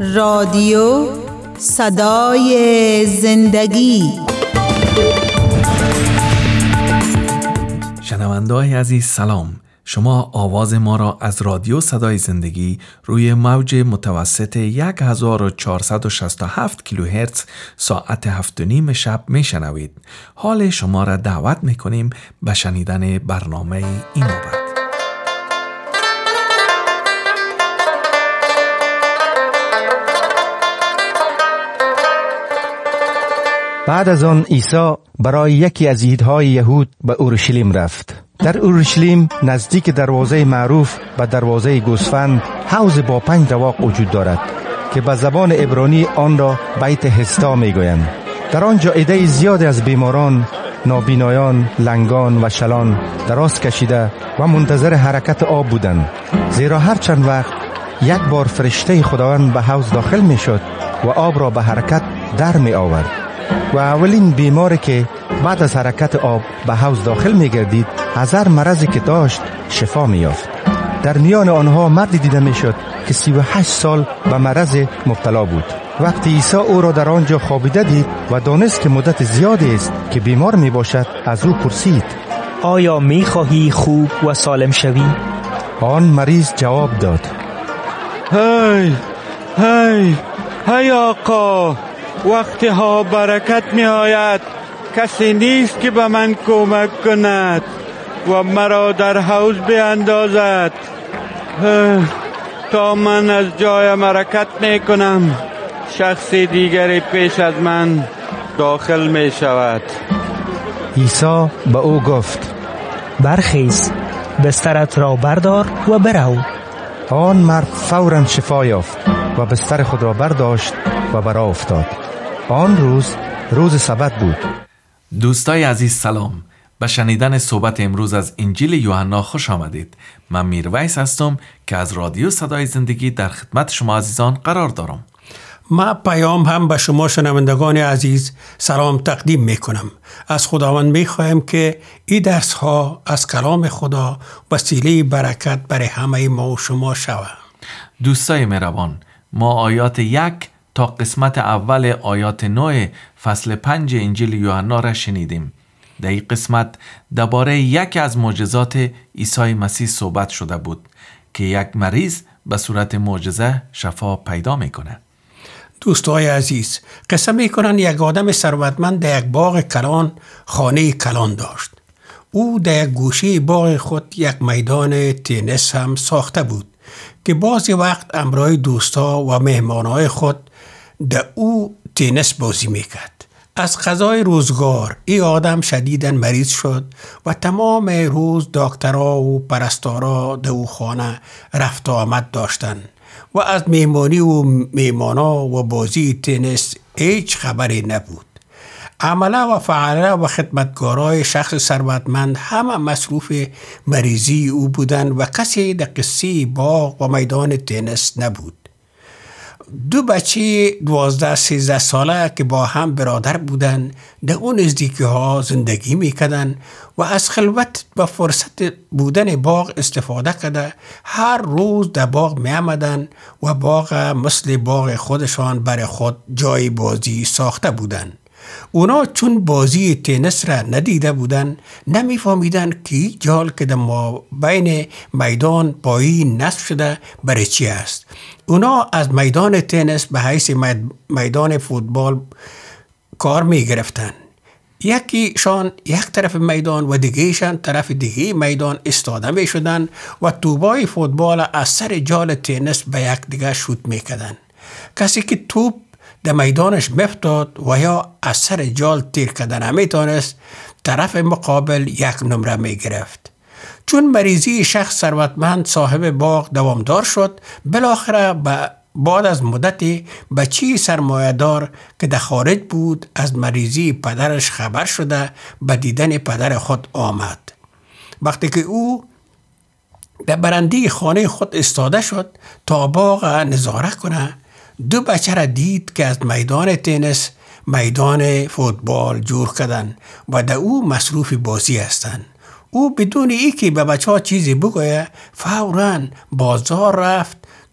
رادیو صدای زندگی. شنونده‌های عزیز سلام. شما آواز ما را از رادیو صدای زندگی روی موج متوسط 1467 کیلوهرتز ساعت 7:30 شب میشنوید. حال شما را دعوت میکنیم به شنیدن برنامه این نوبت. بعد از آن عیسی برای یکی از عیدهای یهود به اورشلیم رفت. در اورشلیم نزدیک دروازه معروف به دروازه گوسفند حوض با 5 رواق وجود دارد که به زبان عبرانی آن را بیت هستا میگویند. در آنجا عده زیاد از بیماران، نابینایان، لنگان و شلان دراز کشیده و منتظر حرکت آب بودند، زیرا هر چند وقت یک بار فرشته خداوند به حوض داخل می شد و آب را به حرکت در می آورد و اولین بیماری که بعد از حرکت آب به حوض داخل می گردید از هر مرضی که داشت شفا می یافت. در میان آنها مردی دیده می شد که 38 سال به مرض مبتلا بود. وقتی عیسی او را در آنجا خوابیده دید و دانست که مدت زیادی است که بیمار می باشد، از او پرسید: آیا می خواهی خوب و سالم شوی؟ آن مریض جواب داد: هی آقا، وقتی ها برکت می آید کسی نیست که به من کمک کند و مرا در حوض بیاندازد تا من از جایم حرکت می کنم. شخص دیگری پیش از من داخل می شود. عیسی به او گفت: برخیز، بسترت را بردار و برو. آن مرد فوراً شفا یافت و بستر خود را برداشت و برآ افتاد. آن روز سبت بود. دوستای عزیز سلام. به شنیدن صحبت امروز از انجیل یوحنا خوش آمدید. من میرویس هستم که از رادیو صدای زندگی در خدمت شما عزیزان قرار دارم. ما پیام هم به شما شنوندگان عزیز سلام تقدیم میکنم. از خداوند میخوایم که این درس ها از کلام خدا وسیله برکت برای همه ما و شما شود. دوستای مهربان، ما آیات 1 تا قسمت اول آیات 9 فصل 5 انجیل یوحنا را شنیدیم. در این قسمت درباره یکی از معجزات عیسی مسیح صحبت شده بود که یک مریض به صورت معجزه شفا پیدا میکنه. دوستای عزیز، قصه میکنن یک آدم ثروتمند در یک باغ کلان خانه کلان داشت. او در یک گوشه باغ خود یک میدان تنیس هم ساخته بود که بعضی وقت همراه دوستا و مهمانهای خود در او تنیس بازی میکرد. از قضای روزگار این آدم شدیداً مریض شد و تمام روز دکترها و پرستارا در او خانه رفت و آمد داشتند و از مهمانی و مهمانا و بازی تنیس هیچ خبری نبود. عمله و فعله و خدمتگارای شخص ثروتمند همه مصروف مریضی او بودند و کسی در قصه باغ و میدان تنیس نبود. 2 بچه 12-13 ساله که با هم برادر بودند در اون نزدیکی ها زندگی میکردن و از خلوت و فرصت بودن باغ استفاده کرده هر روز در باغ می آمدن و باغ مثل باغ خودشان برای خود جای بازی ساخته بودند. اونا چون بازی تنیس را ندیده بودن نمی فهمیدن که جال که در بین میدان پایین نصب شده برای چی است. اونا از میدان تنیس به حیث میدان فوتبال کار می گرفتن. یکیشان یک طرف میدان و دیگهشان طرف دیگه میدان استاده می شدن و توپای فوتبال از سر جال تنیس به یک دیگه شوت می کردن. کسی که توپ در میدانش میفتاد و یا از سر جال تیر کردن نمیتونست، طرف مقابل 1 نمره میگرفت. چون مریضی شخص ثروتمند صاحب باغ دوامدار شد، بالاخره بعد از مدتی بچه سرمایه‌دار که در خارج بود از مریضی پدرش خبر شده به دیدن پدر خود آمد. وقتی که او در برنده خانه خود استاده شد تا باغ نظاره کنه، 2 بچه را دید که از میدان تنیس میدان فوتبال جور کردن و در او مصروف بازی هستند. او بدون اینکه به بچه ها چیزی بگویه فوراً بازار رفت،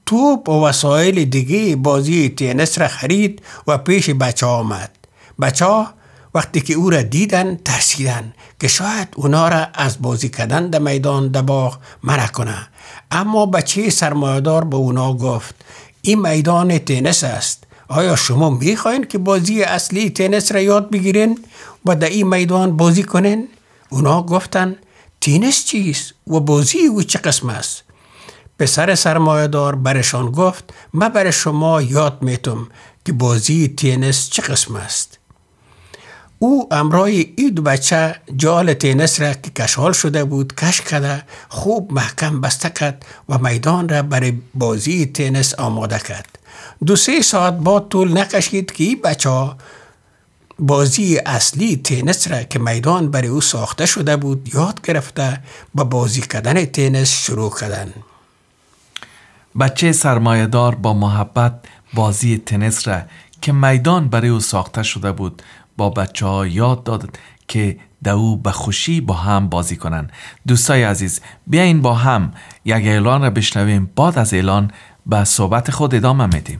توپ و وسایل دیگه بازی تنیس را خرید و پیش بچه آمد. بچه ها وقتی که او را دیدن ترسیدن که شاید اونا را از بازی کردن در میدان در باغ منع کنه. اما بچه سرمایه‌دار به اونا گفت این میدان تنیس است. آیا شما میخواین که بازی اصلی تنیس را یاد بگیرین و در این میدان بازی کنین؟ اونا گفتن تنیس چیست و بازی او چه قسم است؟ پسر سرمایه‌دار برشان گفت من برای شما یاد میتم که بازی تنیس چه قسم است. او امرای این دو بچه جال تنیس را که کشال شده بود کش کرده خوب محکم بسته کرد و میدان را برای بازی تنیس آماده کرد. 2-3 ساعت بعد طول نکشید که این بچه بازی اصلی تنیس را که میدان برای او ساخته شده بود یاد گرفته با بازی کردن تنیس شروع کردن. بچه سرمایه‌دار با محبت بازی تنیس را که میدان برای او ساخته شده بود با بچه ها یاد داد که او به خوشی با هم بازی کنن. دوستای عزیز، بیاین با هم یک اعلان را بشنویم. بعد از اعلان به صحبت خود ادامه میدیم.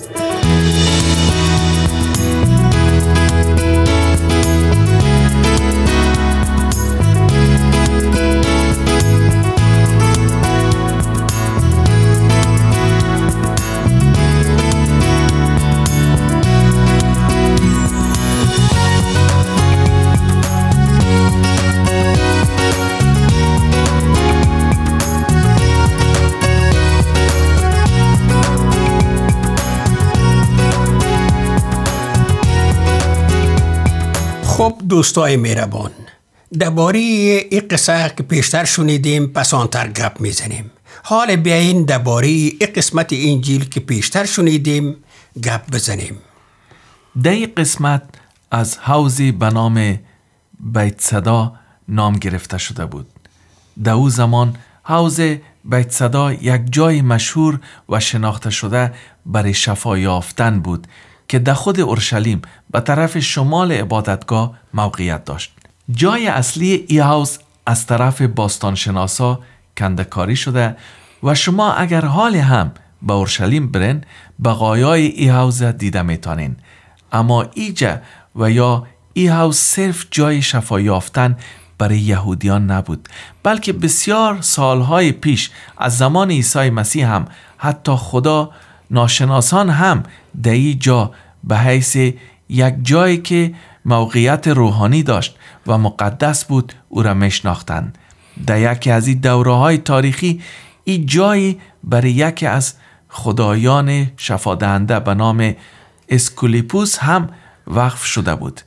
خب دوستای مهربان، درباره این قصه که پیشتر شنیدیم پسانتر گپ میزنیم. حال بیاین درباره این قسمت انجیل که پیشتر شنیدیم گپ بزنیم. در این قسمت از حوضی به نام بیت صدا نام گرفته شده بود. در او زمان حوض بیت صدا یک جای مشهور و شناخته شده برای شفا یافتن بود که در خود اورشلیم به طرف شمال عبادتگاه موقعیت داشت. جای اصلی ای حوض از طرف باستانشناسا کنده‌کاری شده و شما اگر حال هم به اورشلیم برین بقایای ای حوض دیده میتونین. اما ایجا و یا ای حوض صرف جای شفا یافتن برای یهودیان نبود، بلکه بسیار سالهای پیش از زمان عیسی مسیح هم حتی خدا ناشناسان هم در این جا به حیث یک جایی که موقعیت روحانی داشت و مقدس بود او را میشناختند. در یکی از این دوره‌های تاریخی این جایی برای یکی از خدایان شفادهنده به نام اسکولیپوس هم وقف شده بود.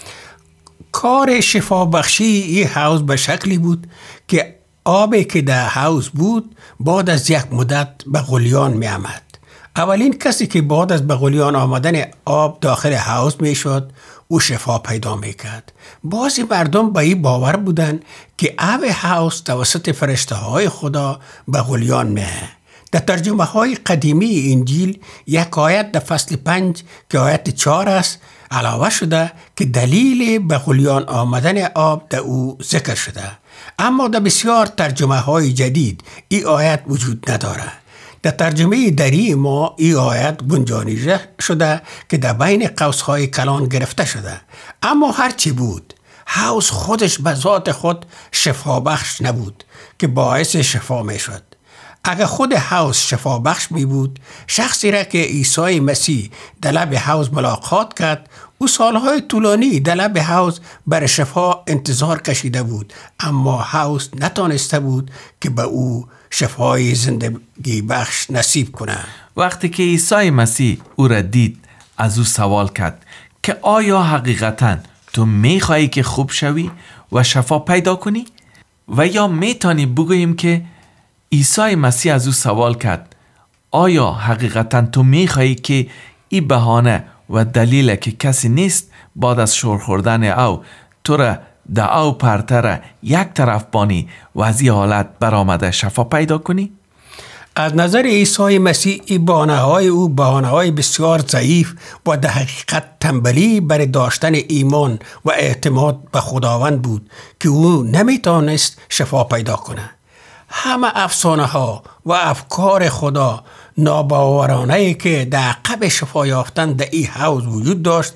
کار شفا بخشی این حوض به شکلی بود که آبی که در حوض بود بعد از یک مدت به غلیان می آمد. اولین کسی که بعد از به غلیان آمدن آب داخل حوض می شد او شفا پیدا می کرد. بعضی مردم به این باور بودن که آب حوض توسط فرشته های خدا به غلیان می آمد. در ترجمه های قدیمی انجیل یک آیت در فصل 5 که آیت 4 است علاوه شده که دلیل به غلیان آمدن آب در او ذکر شده. اما در بسیار ترجمه های جدید این آیت وجود نداره. در ترجمه دری ما این آیت گنجانیده شده که در بین قوس‌های کلان گرفته شده. اما هرچی بود حوض خودش به ذات خود شفا بخش نبود که باعث شفا می شد. اگر خود حوض شفا بخش می بود، شخصی را که عیسی مسیح در لب حوض ملاقات کرد او سالهای طولانی در لب حوض برای شفا انتظار کشیده بود، اما حوض نتانسته بود که به او شفای زندگی بخش نصیب کنه. وقتی که عیسی مسیح او را دید از او سوال کرد که آیا حقیقتاً تو میخوایی که خوب شوی و شفا پیدا کنی؟ و یا میتونی بگوییم که عیسی مسیح از او سوال کرد آیا حقیقتاً تو میخوایی که این بهانه و دلیل که کسی نیست بعد از شور خوردن او تو را در او پرتره یک طرف بانی و از این حالت برآمده شفا پیدا کنی؟ از نظر عیسی مسیح این بهانه‌های او بهانه‌های بسیار ضعیف و در حقیقت تنبلی برای داشتن ایمان و اعتماد به خداوند بود که او نمیتونست شفا پیدا کنه. همه افسانه ها و افکار خدا ناباورانه که در عقب شفا یافتن در این حوض وجود داشت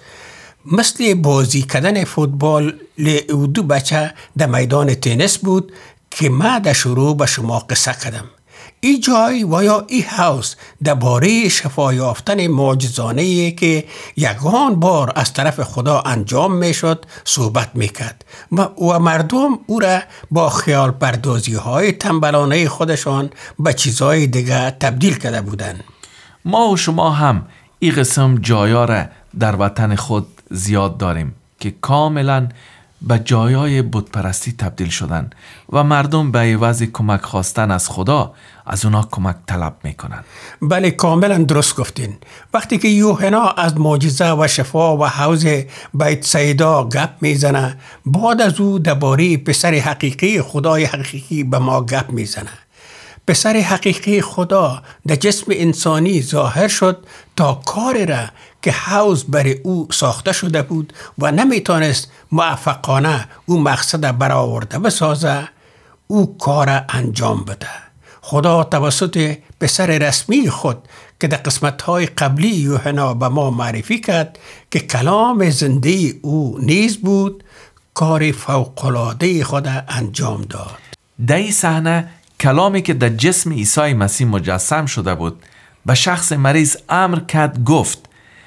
مثل بازی کردن فوتبال او دو بچه در میدان تنیس بود که من در شروع به شما قصه کردم. این جای و یا این حوض درباره شفا یافتن معجزانه‌ای که یگان بار از طرف خدا انجام میشد صحبت میکرد و مردم او را با خیال پردازی های تنبلانه خودشان به چیزهای دیگه تبدیل کرده بودند. ما و شما هم این قسم جایا را در وطن خود زیاد داریم که کاملا به جایای بتپرستی تبدیل شدن و مردم به عوض کمک خواستن از خدا از اونا کمک طلب میکنن. بله، کاملا درست گفتین. وقتی که یوحنا از معجزه و شفا و حوض بیت سیدا گپ میزنه، بعد از او درباره پسر حقیقی خدای حقیقی به ما گپ میزنه. پسر حقیقی خدا در جسم انسانی ظاهر شد تا کاری را که حوض برای او ساخته شده بود و نمیتونست موفقانه او مقصد برآورده بسازه، او کار انجام بده. خدا توسط پسر رسمی خود که در قسمت‌های قبلی یوحنا به ما معرفی کرد که کلام زنده او نیز بود، کار فوق‌العاده خود انجام داد. در این صحنه کلامی که در جسم عیسی مسیح مجسم شده بود به شخص مریض امر کرد، گفت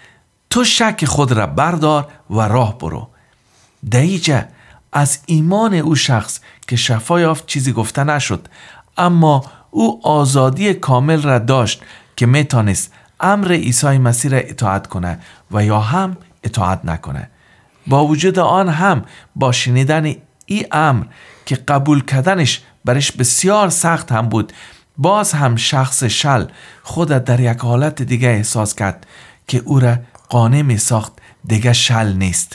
تو شک خود را بردار و راه برو. در اینجا از ایمان او شخص که شفا یافت چیزی گفته نشد، اما او آزادی کامل را داشت که میتونست امر عیسی مسیح را اطاعت کنه و یا هم اطاعت نکنه. با وجود آن هم با شنیدن این امر که قبول کردنش برش بسیار سخت هم بود، باز هم شخص شل خود در یک حالت دیگه احساس کرد که او را قانع می ساخت دیگه شل نیست.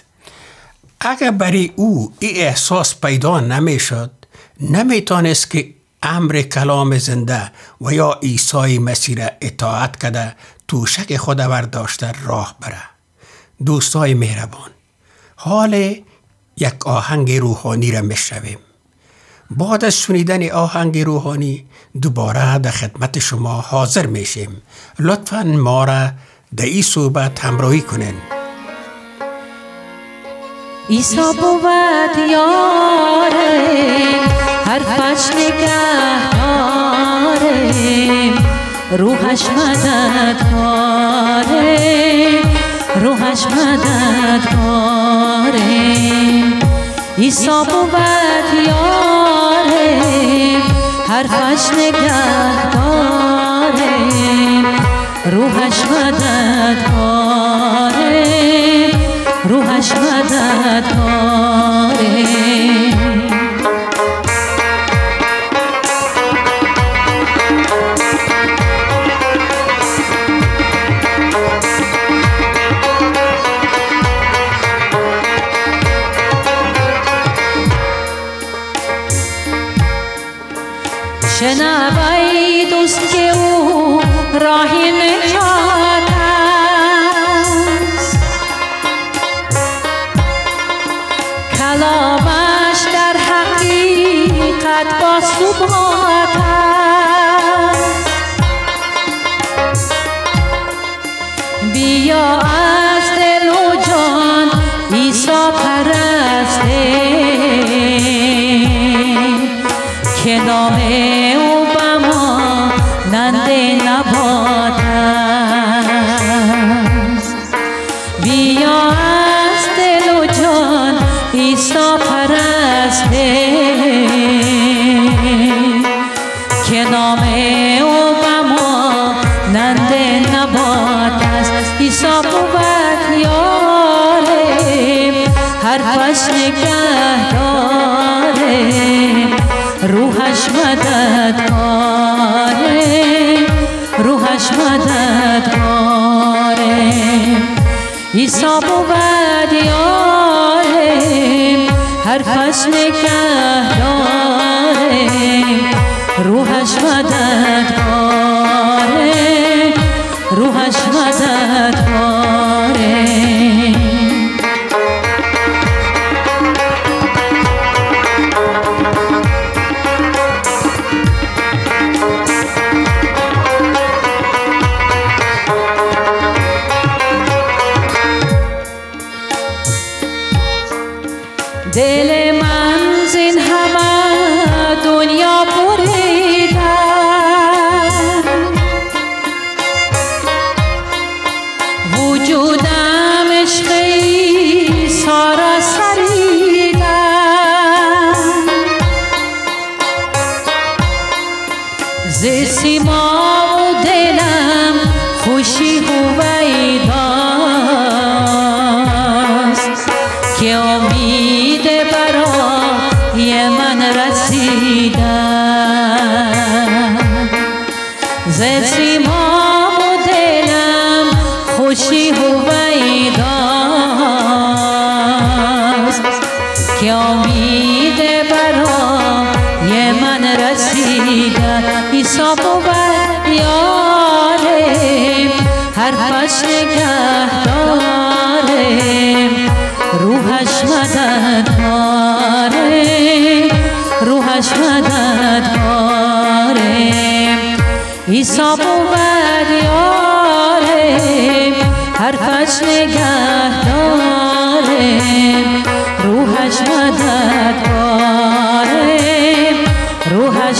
اگر برای او این احساس پیدا نمی شد، نمی تانست که امر کلام زنده و یا عیسی مسیح را اطاعت کرده تو شک خود برداشته راه بره. دوستای مهربان، حال یک آهنگ روحانی را میشنویم. بعد از شنیدن آهنگ روحانی دوباره در خدمت شما حاضر میشیم. لطفاً ما را در این صحبت همراهی کنین. عیسی بود یاره، حرفش نگهداره، روحش مددگاره، روحش مددگاره. عیسی بود یاره، حرفش نگهداره، روحش مددگاره، روحش مددگاره. شنوی دوست که او راهی نجات است، کلامش در حقیقت با ثبات است. بیا از دل و جان عیسی پرسته، که نام او به ما نند نبات است. بیا از دل و جان عیسی پرسته، که نام او به ما نند نبات است. عیسی بود یاره، حرفش نگهداره، روحش مددگاره، روحش مددگاره. عیسی بود یاره، حرفش نگهداره، روحش مددگاره، روحش مددگاره. ز سیما و دلم خوشی هویداست که امید برای من رسیدن. ز سیما و دلم خوشی هویداست که امید برای من رسیدن. عیسی بود یارم، حرفش نگهدارم، روحش مددگارم، روحش مددگارم. عیسی بود یارم، حرفش نگهدارم، روحش مددگارم، روحش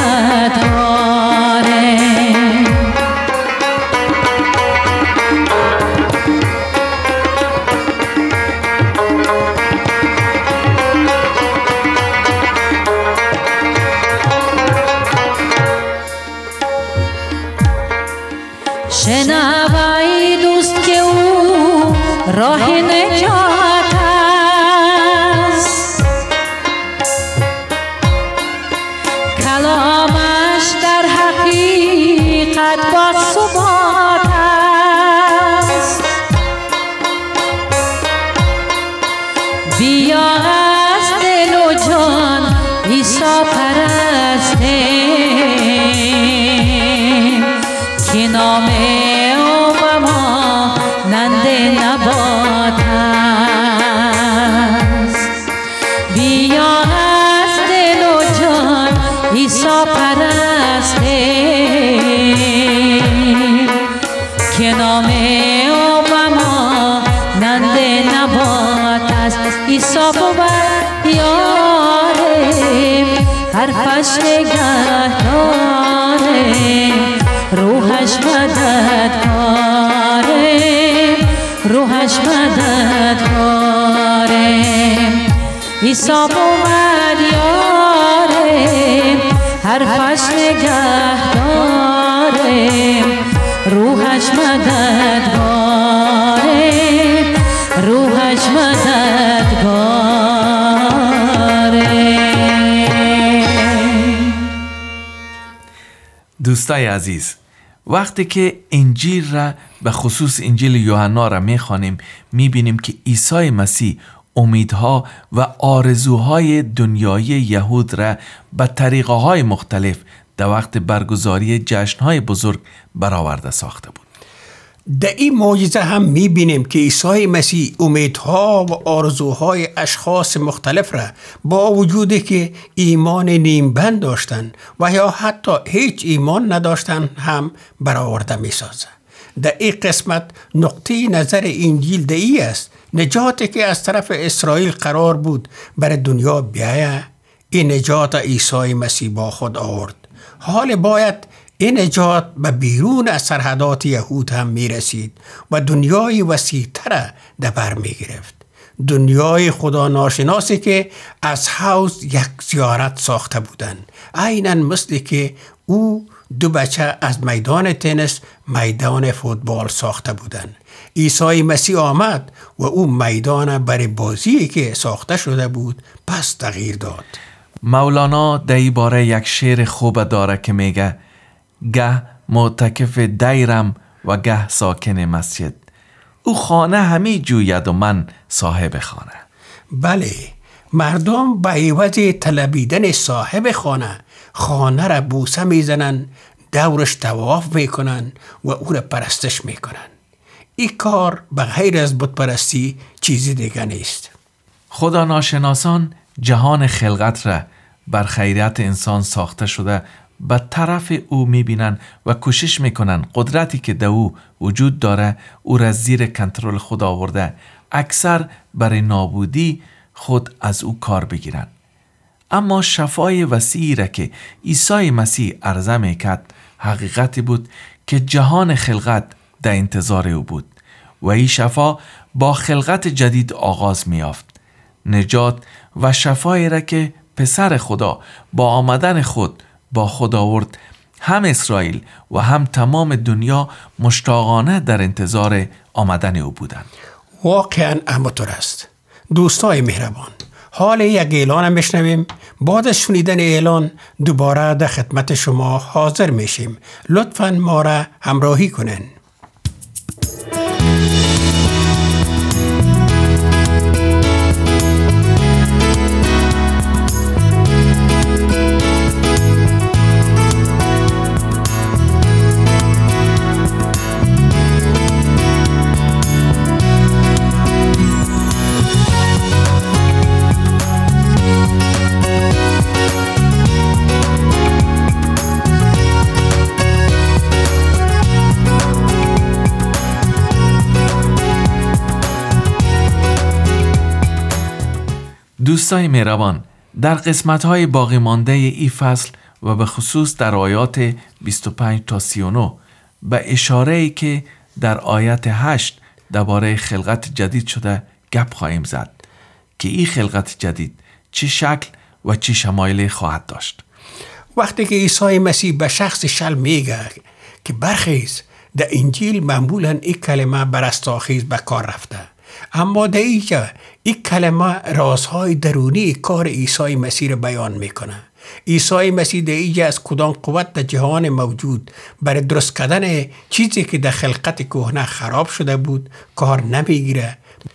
مددگارم. شنوایی دوست که او راه نجات است، کلامش در حقیقت با ثبات است. بیا از دل و جان عیسی پرستیم که نام او مانند نبات است. بیا از دل و جان عیسی پرستیم که نام او مانند نبات است. عیسی بود یارم، حرفش نگهدارم، روحش مددگارم، روحش مددگارم. عیسی بود یارم، حرفش نگهدارم، روحش مددگارم، روحش مددگارم. دوستای عزیز، وقتی که انجیل را به خصوص انجیل یوحنا را میخوانیم میبینیم که عیسی مسیح امیدها و آرزوهای دنیای یهود را به طریقه های مختلف در وقت برگزاری جشنهای بزرگ برآورده ساخته بود. در این معجزه هم میبینیم که عیسی مسیح امیدها و آرزوهای اشخاص مختلف را با وجودی که ایمان نیمبند داشتن و یا حتی هیچ ایمان نداشتن هم برآورده میسازه. در این قسمت نقطه نظر انجیل دعی است نجاتی که از طرف اسرائیل قرار بود بر دنیا بیایه، این نجات عیسی مسیح با خود آورد. حال باید این نجات به بیرون از سرحدات یهود هم می رسید و دنیای وسیع‌تر در بر می گرفت. دنیای خدا ناشناسی که از حوض یک زیارت ساخته بودند، عیناً مثل که او دو بچه از میدان تنیس میدان فوتبال ساخته بودند. عیسی مسیح آمد و او میدان برای بازی که ساخته شده بود پس تغییر داد. مولانا در این باره یک شعر خوب داره که میگه گه معتکف دیرم و گه ساکن مسجد، او خانه همی جوید و من صاحب خانه. بله، مردم به عوض طلبیدن صاحب خانه را بوسه میزنن، دورش طواف میکنن و او را پرستش میکنن. این کار به غیر از بت پرستی چیزی دیگه نیست. خدا ناشناسان جهان خلقت را بر خیریت انسان ساخته شده به طرف او میبینن و کوشش میکنن قدرتی که در او وجود داره او را زیر کنترل خود آورده، اکثر برای نابودی خود از او کار بگیرن. اما شفای وسیعی را که عیسی مسیح عرضه میکرد حقیقتی بود که جهان خلقت در انتظار او بود و این شفا با خلقت جدید آغاز میافت. نجات و شفایی را که پسر خدا با آمدن خود با خود آورد هم اسرائیل و هم تمام دنیا مشتاقانه در انتظار آمدن او بودند. واقعا همینطور است. دوستای مهربان، حال یک اعلان میشنویم. بعد از شنیدن اعلان دوباره در خدمت شما حاضر میشیم. لطفاً ما را همراهی کنین. دوستای مهربان، در قسمت‌های باقی مانده ای فصل و به خصوص در آیات 25 تا 39 به اشاره‌ای که در آیت 8 درباره خلقت جدید شده گپ خواهیم زد که این خلقت جدید چه شکل و چه شمایلی خواهد داشت. وقتی که عیسی مسیح به شخص شل میگه که برخیز، در انجیل معمولاً این کلمه برستاخیز به کار رفته، اما در اینجا این کلمه رازهای درونی کار عیسی مسیح را بیان میکنه. عیسی مسیح در اینجا از کدام قوت در جهان موجود برای درست کردن چیزی که در خلقت کهنه خراب شده بود کار نمیگیره،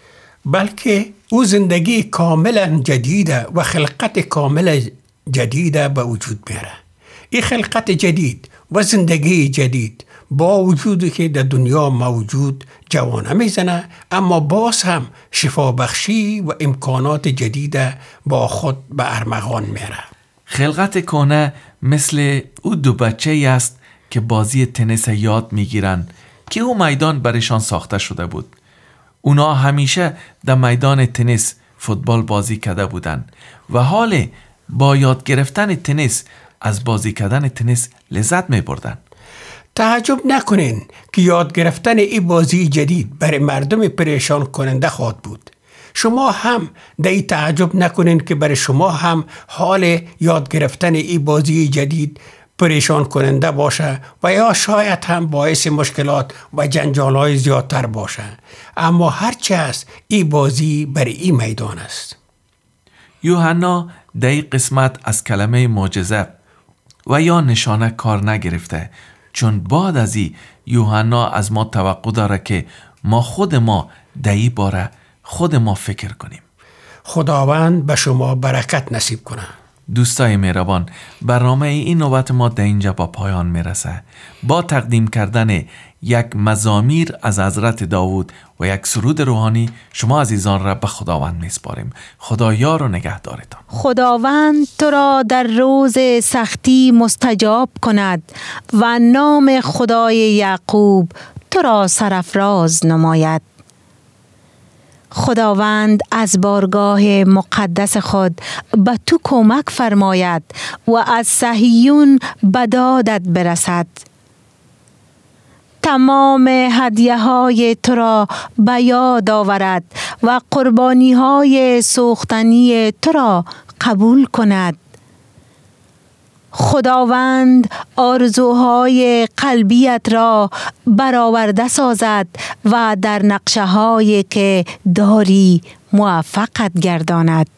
بلکه او زندگی کاملا جدیده و خلقت کاملا جدیده به وجود میاره. این خلقت جدید و زندگی جدید با وجودی که در دنیا موجود جوانه میزنه، اما باز هم شفا بخشی و امکانات جدید با خود به ارمغان میره. خلقت کهنه مثل او دو بچه است که بازی تنیس یاد میگیرن که او میدان برایشان ساخته شده بود. اونا همیشه در میدان تنیس فوتبال بازی کرده بودن و حال با یاد گرفتن تنیس از بازی کردن تنیس لذت می بردن. تعجب نکنین که یاد گرفتن این بازی جدید برای مردم پریشان کننده خواهد بود. شما هم در این تعجب نکنین که برای شما هم حال یاد گرفتن این بازی جدید پریشان کننده باشه و یا شاید هم باعث مشکلات و جنجال‌های زیادتر باشه، اما هرچی است این بازی برای این میدان است. یوحنا در این قسمت از کلمه معجزه و یا نشانه کار نگرفته، چون بعد از این یوحنا از ما توقع داره که خود ما در این باره خود ما فکر کنیم. خداوند به شما برکت نصیب کنه. دوستای مهربان، برنامه این نوبت ما در اینجا با پایان میرسه. با تقدیم کردن یک مزامیر از حضرت داوود و یک سرود روحانی شما عزیزان را به خداوند میسپاریم. خدا یار و نگهدارتان. خداوند تو را در روز سختی مستجاب کند و نام خدای یعقوب تو را سرافراز نماید. خداوند از بارگاه مقدس خود به تو کمک فرماید و از صهیون به دادت برسد. تمام هدیه های تو را به یاد آورد و قربانی های سوختنی تو را قبول کند. خداوند آرزوهای قلبیت را برآورده سازد و در نقشه هایی که داری موفقت گرداند.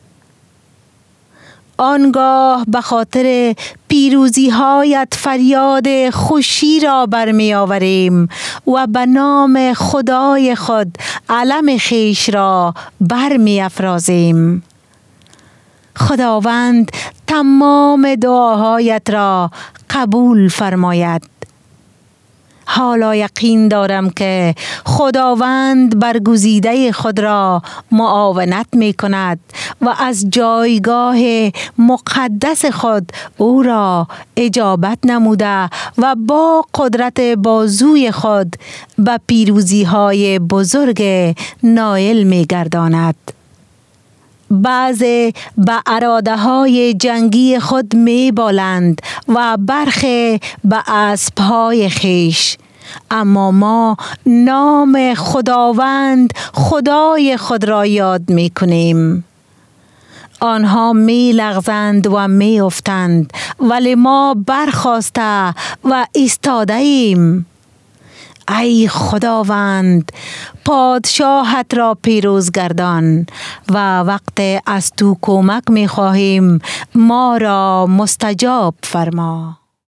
آنگاه به خاطر پیروزی هایت فریاد خوشی را برمی آوریم و به نام خدای خود علم خویش را برمی افرازیم. خداوند تمام دعاهایت را قبول فرماید. حالا یقین دارم که خداوند برگزیده خود را معاونت می کند و از جایگاه مقدس خود او را اجابت نموده و با قدرت بازوی خود به پیروزی های بزرگ نائل می گرداند. بعضی به اراده های جنگی خود می بالند و برخی به اسب های خویش، اما ما نام خداوند خدای خود را یاد می کنیم. آنها می لغزند و می افتند، ولی ما برخاسته و ایستاده ایم. ای خداوند، پادشاهت را پیروز گردان و وقت از تو کمک می خواهیم، ما را مستجاب فرما.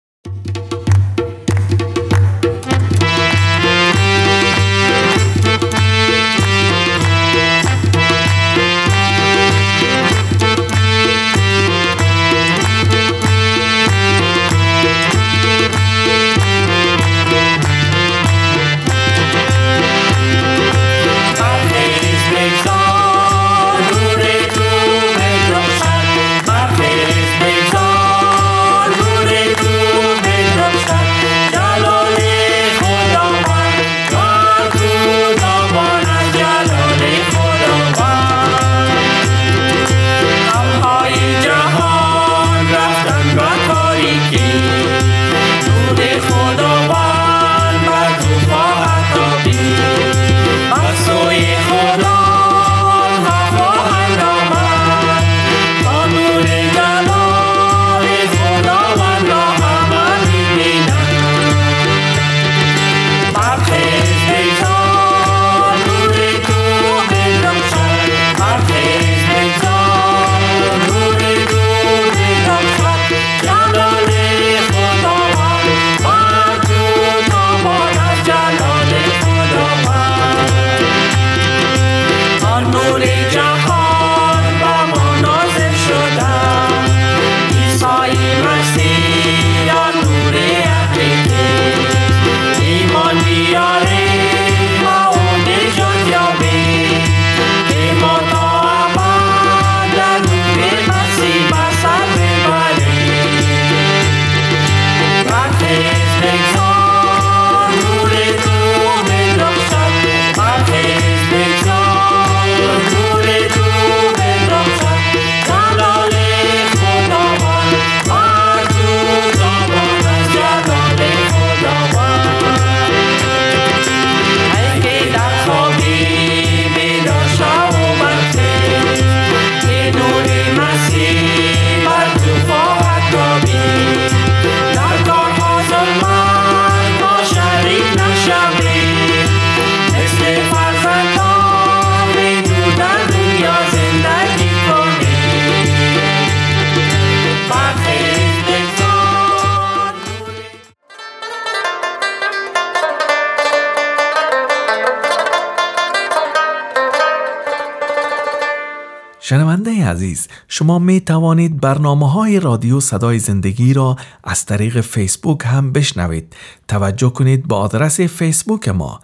شنونده عزیز، شما می توانید برنامه‌های رادیو صدای زندگی را از طریق فیسبوک هم بشنوید. توجه کنید به آدرس فیسبوک ما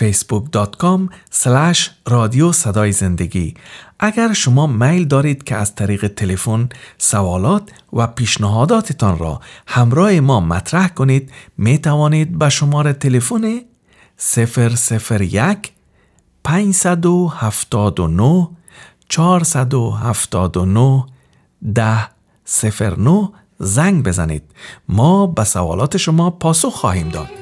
facebook.com/رادیو صدای زندگی. اگر شما میل دارید که از طریق تلفن سوالات و پیشنهاداتتان را همراه ما مطرح کنید، می توانید به شماره تلفن 001 579 479 1009 زنگ بزنید. ما به سوالات شما پاسخ خواهیم داد.